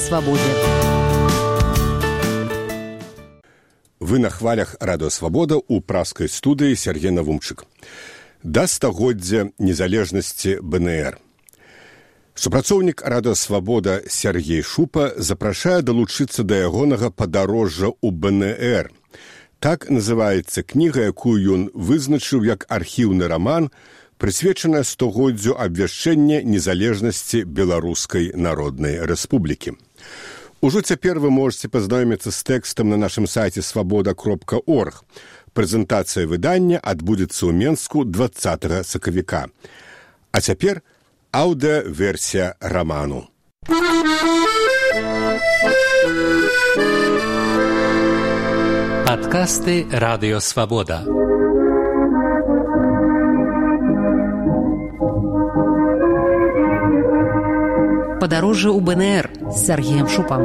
Свабоде. Вы на хвалях Радио Свабода у пражской студии Сергей Навумчык. Да стагоддзя незалежнасці БНР. Супрацоўнік Радио Свабода Сергей Шупа запрашае далучыцца да ягонага падарожжа ў БНР. Так называецца кніга, якую ён вызначыў як архіўны раман, прысвечаная стагоддзю абвяшчэння незалежнасці Беларускай Народнай Рэспублікі. Ужо цяпер вы можете пазнаёміцца з тэкстам на нашым сайце свабода.орг. Прэзентацыя выдання адбудзецца ў Менску 20 сакавіка. А цяпер аўдыаверсія раману. Падкасты Радыё Свабода. Падарожжа ў БНР з Сергеем Шупам.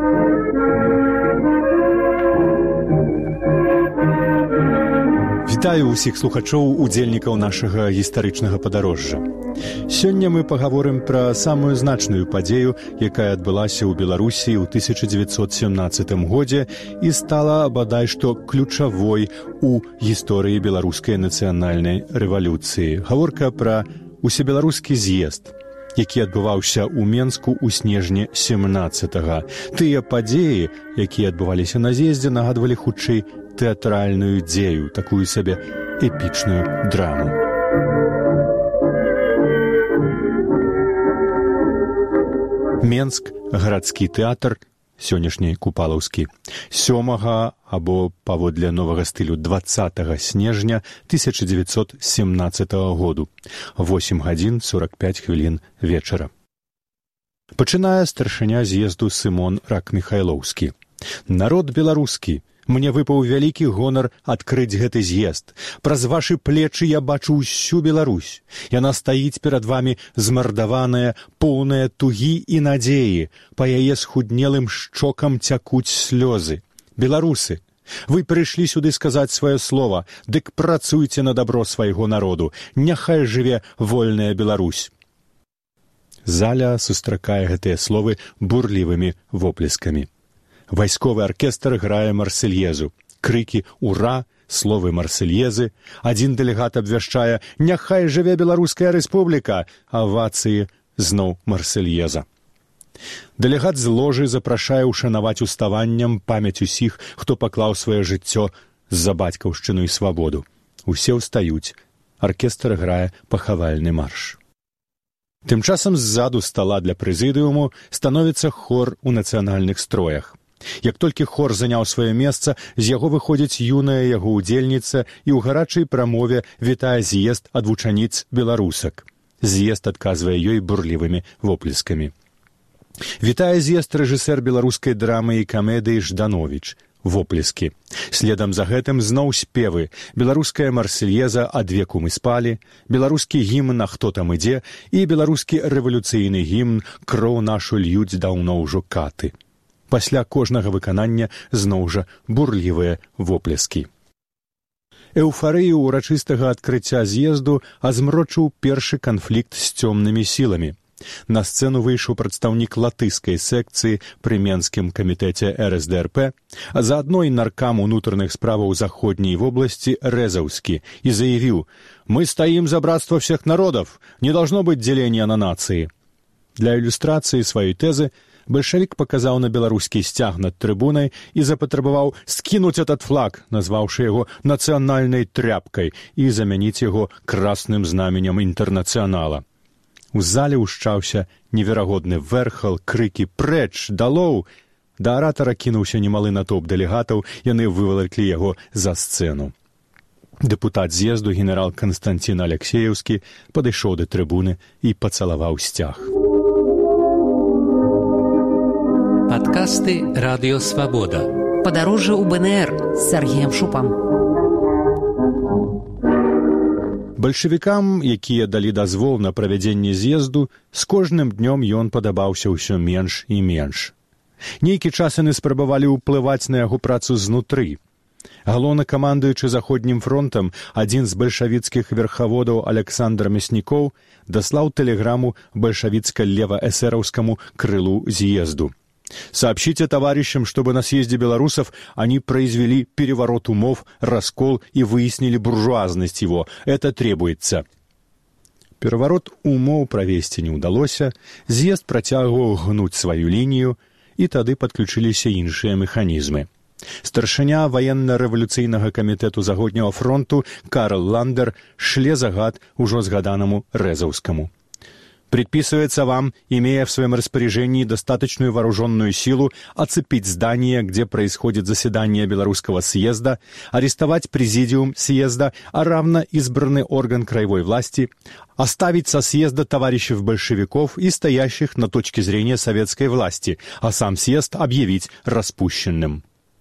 Вітаю ўсіх слухачоў, удзельнікаў нашага гістарычнага падарожжа. Сёння мы пагаворым пра самую значную падзею, якая адбылася ў Беларусі ў 1917 годзе і стала бадай што ключавой у гісторыі беларускай нацыянальнай рэвалюцыі. Гаворка пра усебеларускі з'езд, які адбываўся ў Менску ў снежні 17-га. Тыя падзеі, якія адбываліся на з'ездзе, нагадвалі хутчэй тэатральную дзею, такую сабе эпічную драму. Менск, гарадскі тэатр, сённяшні Купалаўскі, 7 або паводле новага стылю 20 снежня 1917 году, 8 гадзін 45 хвілін вечара. Пачынае старшыня з'езду Сымон Рак-Міхайлоўскі. Народ беларускі, мне выпаў вялікі гонар адкрыць гэты з'езд. Праз вашы плечы я бачу ўсю Беларусь. Яна стаіць перад вамі змардаваная, поўная тугі і надзеі. Па яе схуднелым шчокам цякуць слёзы. Беларусы, вы прыйшлі сюды сказаць сваё слова, дык працуйце на дабро свайго народу. Няхай жыве вольная Беларусь. Заля сустракае гэтыя словы бурлівымі воплескамі. Вайсковы аркестр грае марсельезу. Крыкі «Ура!», словы марсельезы. Адзін дэлегат абвяшчае «Няхай жыве Беларуская Рэспубліка!», авацыі зноў марсельеза. Дэлегат з ложы запрашае ушанаваць уставаннем памяць усіх, хто паклаў сваё жыццё за бацькаўшчыну і свабоду. Усе ўстаюць. Аркестр грае пахавальны марш. Тым часам ззаду стала для прэзідыуму становіцца хор у нацыянальных строях. Як толькі хор заняў сваё месца, з яго выходзіць юная яго удзельніца і ў гарачай прамове вітае з'езд ад вучаніц беларусак. З'езд адказвае ёй бурлівымі воплескамі. Вітае з'езд рэжысэр беларускай драмы і камедыі Ждановіч. Воплескі. Следам за гэтым зноў спевы. Беларуская марсельеза «Ад веку мы спалі», беларускі гімн «А хто там ідзе» і беларускі рэвалюцыйны гімн «Кроў нашу льюць даўно ўжо каты». Пасля кожнага выканання зноў жа бурлівыя воплескі. Эўфарыю ўрачыстага адкрыцця з'езду азмрочыў першы канфлікт з цёмнымі сіламі. На сцэну выйшаў прадстаўнік латышскай секцыі пры Менскім камітэце РСДРП, а заадно і наркам унутраных справаў заходняй вобласці Рэзаўскі і заявіў: «Мы стоим за братство всех народов, не должно быть деления на нации». Для ілюстрацыі сваёй тэзы бальшавік паказаў на беларускі сцяг над трыбунай і запатрабаваў скінуць этот флаг, назваўшы яго нацыянальнай тряпкай, і замяніць яго красным знаменем інтэрнацыянала. У зале ўшчаўся неверагодны вэрхал, крыкі «Прэч! Далоў!». Да аратара кінуўся немалы натоўп дэлегатаў, яны вывалаклі яго за сцэну. Дэпутат з'езду генерал Канстанцін Алексеевскі падышоў да трыбуны і пацалаваў сцяг. Падкасты Радыё Свабода. Падарожжа ў БНР з Сергеем Шупам. Бальшавікам, якія далі дазвол на правядзенне з'езду, з кожным днём ён падабаўся ўсё менш і менш. Нейкі час яны спрабавалі ўплываць на яго працу знутры. Галоўнакамандуючы Заходнім фронтам, адзін з бальшавіцкіх верхаводаў Александр Мяснікоў даслаў тэлеграму бальшавіцка-лева-эсэраўскаму крылу з'езду. Сообщите товарищам, чтобы на съезде белорусов они произвели переворот умов, раскол и выяснили буржуазность его. Это требуется. Переворот умов правесці не ўдалося, з'езд працягваў гнуць сваю лінію, і тады падключыліся іншыя механізмы. Старшыня военно-рэвалюцыйнага камітэту Заходняга фронту Карл Ландер шле загад ужо згаданаму Рэзаўскаму. Предписывается вам, имея в своем распоряжении достаточную вооруженную силу, оцепить здание, где происходит заседание Белорусского съезда, арестовать президиум съезда, а равно избранный орган краевой власти, оставить со съезда товарищев-большевиков и стоящих на точке зрения советской власти, а сам съезд объявить распущенным.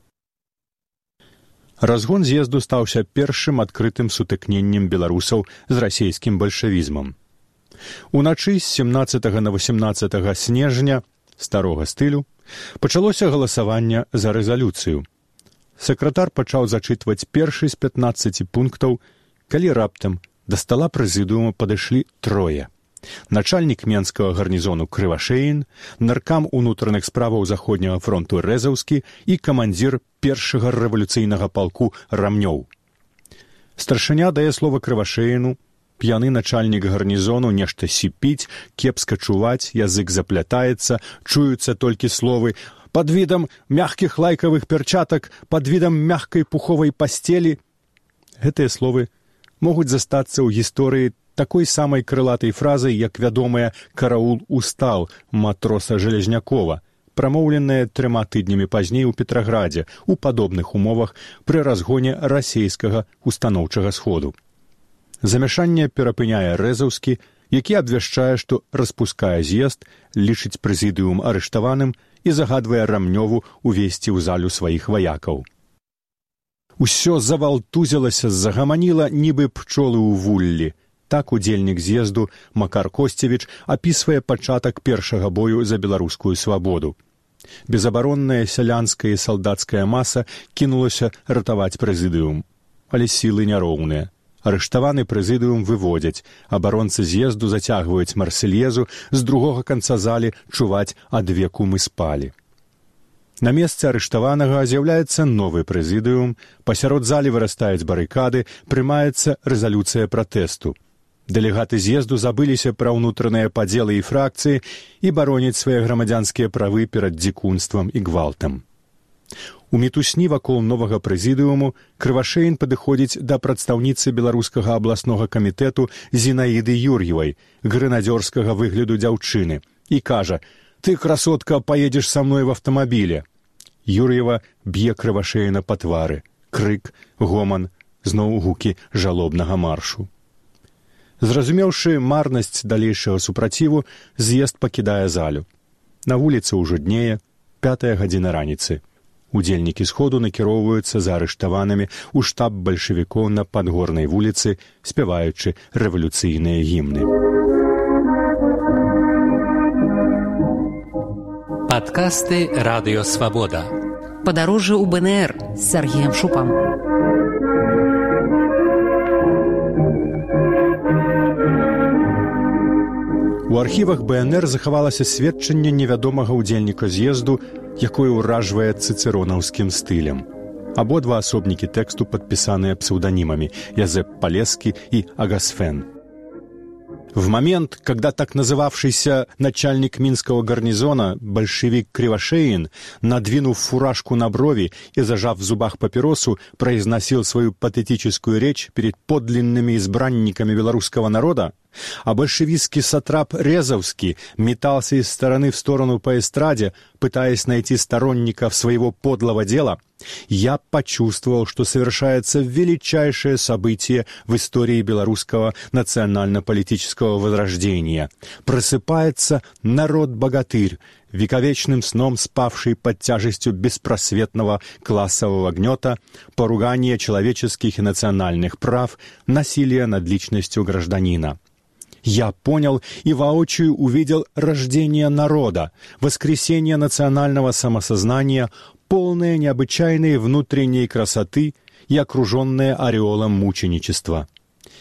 Разгон з'езду стаўся першым адкрытым сутыкненнем беларусаў з расійскім бальшавізмам. Уначы з 17 на 18 снежня старога стылю пачалося галасаванне за рэзалюцыю. Сакратар пачаў зачытваць першы з 15 пунктаў, калі раптам да стала прэзідыума падышлі трое. Начальнік менскага гарнізону Крывашеін, наркам унутраных справаў Заходняга фронту Рэзаўскі і камандзір першага рэвалюцыйнага палку Рамнёў. Старшыня дае слова Крывашеіну. П'яны начальнік гарнізону нешта сіпіць, кепска чуваць, язык заплятаецца, чуюцца толькі словы «под видом мягких лайковых перчаток, под видом мягкой пуховой постели». Гэтыя словы могуць застацца ў гісторыі такой самай крылатай фразай, як вядомая «караул устал» матроса Железнякова, прамоўленая 3 тыднямі пазней у Петраградзе ў падобных умовах пры разгоне расейскага устаноўчага сходу. Замяшанне перапыняе Рэзаўскі, які абвяшчае, што распускае з'езд, лічыць прэзідыум арыштаваным і загадвае Рамнёву увесці ў залю сваіх ваякаў. Усё завалтузілася, загаманіла, нібы пчолы ў вуллі. Так удзельнік з'езду Макар Косцевіч апісвае пачатак першага бою за беларускую свабоду. Безабаронная сялянская і салдацкая маса кінулася ратаваць прэзідыум. Але сілы няроўныя. Арыштаваны прэзідыум выводзяць, абаронцы з'езду зацягваюць марсельезу, з другога канца залі чуваць «адвеку мы спалі». На месцы арыштаванага з'яўляецца новы прэзідыум, пасярод залі вырастаюць барыкады, прымаецца рэзалюцыя пратэсту. Дэлегаты з'езду забыліся пра ўнутраныя падзелы і фракцыі і бароняць свае грамадзянскія правы перад дзікунствам і гвалтам. У мітусні вакол новага прэзідыуму Крывашеін падыходзіць да прадстаўніцы беларускага абласнога камітэту Зінаіды Юр'евай, грэнадзёрскага выгляду дзяўчыны, і кажа «Ты, красотка, поедешь со мной в автомобиле». Юр'ева б'е Крывашеіна па твары. Крык, гоман, зноў гукі жалобнага маршу. Зразумеўшы марнасць далейшага супраціву, з'езд пакідае залю. На вуліцы ўжо днее, 5 гадзіна раніцы. Удзельнікі сходу накіроўваюцца за арыштаванымі ў штаб бальшавікоў на Падгорнай вуліцы, спяваючы рэвалюцыйныя гімны. Падкасты «Радыё Свабода». Падарожжа ў БНР з Сергеем Шупам. У архівах БНР захавалася сведчанне невядомага ўдзельніка з'езду, якое ўражвае цыцэронаўскім стылем. Абодва асобнікі тэксту падпісаныя псеўданімамі Язэп Палескі і Агасфен. В момент, когда так называвшийся начальник Минского гарнизона, большевик Кривошеин, надвинув фуражку на брови и зажав в зубах папиросу, произносил свою патетическую речь перед подлинными избранниками белорусского народа, а большевистский сатрап Резовский метался из стороны в сторону по эстраде, пытаясь найти сторонников своего подлого дела, я почувствовал, что совершается величайшее событие в истории белорусского национально-политического возрождения. Просыпается народ-богатырь, вековечным сном спавший под тяжестью беспросветного классового гнета, поругания человеческих и национальных прав, насилия над личностью гражданина. Я понял и воочию увидел рождение народа, воскресение национального самосознания, полное необычайной внутренней красоты и окруженное ореолом мученичества.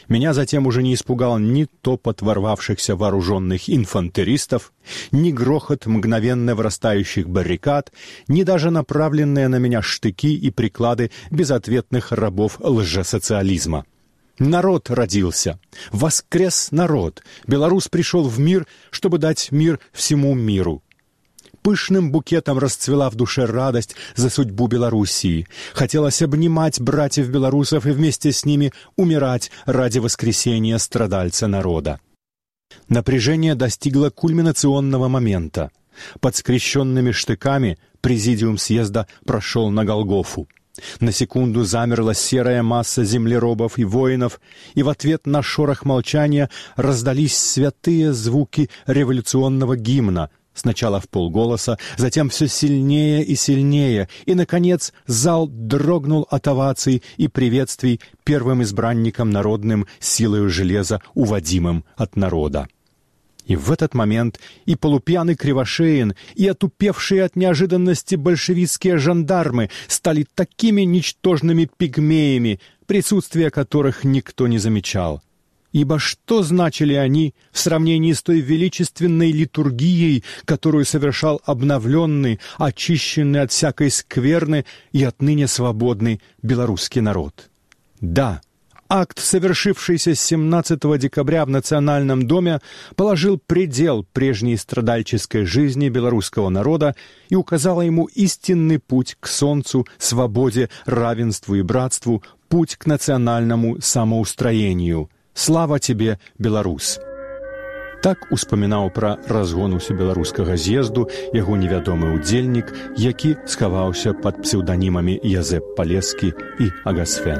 Меня затем уже не испугал ни топот ворвавшихся вооруженных инфантеристов, ни грохот мгновенно вырастающих баррикад, ни даже направленные на меня штыки и приклады безответных рабов лжесоциализма. Народ родился, воскрес народ. Белорус пришел в мир, чтобы дать мир всему миру. Пышным букетом расцвела в душе радость за судьбу Белоруссии. Хотелось обнимать братьев-белорусов и вместе с ними умирать ради воскресения страдальца народа. Напряжение достигло кульминационного момента. Под скрещенными штыками президиум съезда прошел на Голгофу. На секунду замерла серая масса землеробов и воинов, и в ответ на шорох молчания раздались святые звуки революционного гимна, сначала вполголоса, затем все сильнее и сильнее, и, наконец, зал дрогнул от оваций и приветствий первым избранником народным силою железа, уводимым от народа. И в этот момент и полупьяный Кривошеин, и отупевшие от неожиданности большевистские жандармы стали такими ничтожными пигмеями, присутствие которых никто не замечал. Ибо что значили они в сравнении с той величественной литургией, которую совершал обновленный, очищенный от всякой скверны и отныне свободный белорусский народ? Да, акт, совершившийся 17 декабря в Национальном доме, положил предел прежней страдальческой жизни белорусского народа и указал ему истинный путь к солнцу, свободе, равенству и братству, путь к национальному самоустроению. Слава тебе, Беларус! Так успамінаў пра разгон усебеларускага з'езду яго невядомы ўдзельнік, які схаваўся пад псеўданімамі Язэп Палескі і Агасфен.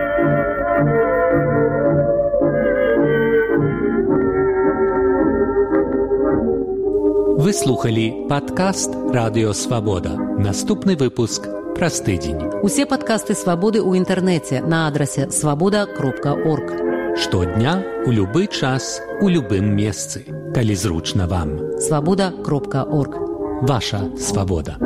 Вы слухали падкаст «Радыё Свабода». Наступны выпуск праз тыдзень. Усе падкасты «Свабоды» ў інтэрнэце на адрасе свабода.орг. Штодня, у любы час, у любым месцы, калі зручна вам. Свабода.орг. Ваша свабода.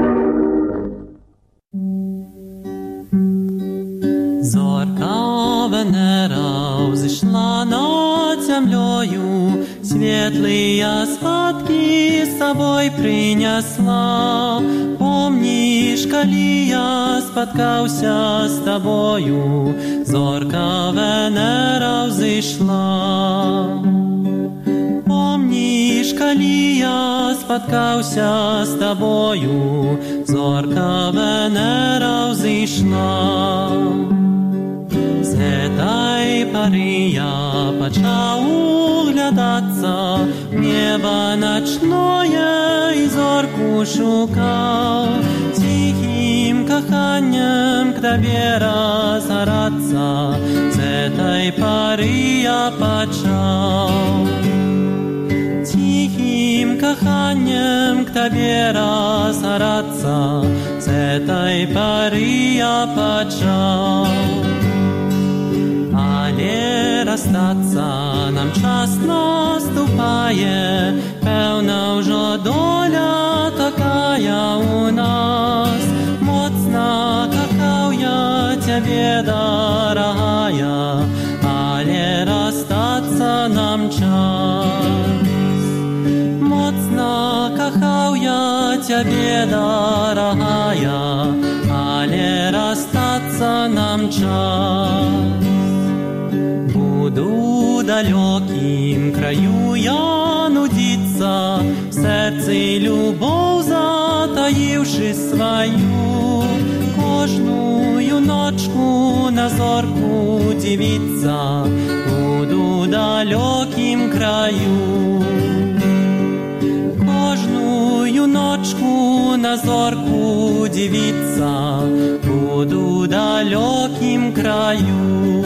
Зорка Венера взошла над землею, светлые сватки с собой принесла. Помнишь, коли я споткался с тобою, зорка Венера взошла. Помнишь, коли я споткался с тобою, зорка Венера взошла. С этой поры я почал углядаться, небо ночное и зорку шукал. Тихим каханьем к тебе разгораться, с этой поры я почал. Тихим каханьем к тебе разгораться, с этой поры я почал. Але расстаться нам час наступає, певна вже доля такая у нас. Моцна, кахав я тебе, дорогая, але расстаться нам час. Моцна, кахав я тебе, дорогая, але расстаться нам час. Буду далеким краю я нудиться, в сердце любовь затаивши свою. Кожную ночку на зорку дивиться, буду далеким краю. Кожную ночку на зорку дивиться, буду далеким краю.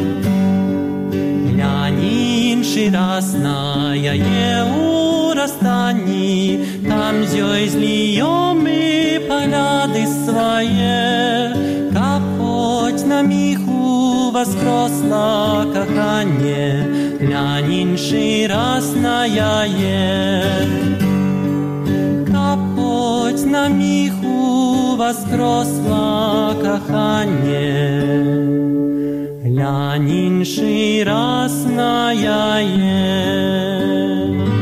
Інший раз на яє у розстанні, там з ёй знайомі погляди своє, каб хоть на міху воскресла кохання, глянь інший раз на яє. Каб хоть на міху воскресла кохання, глянь інший раз на яє.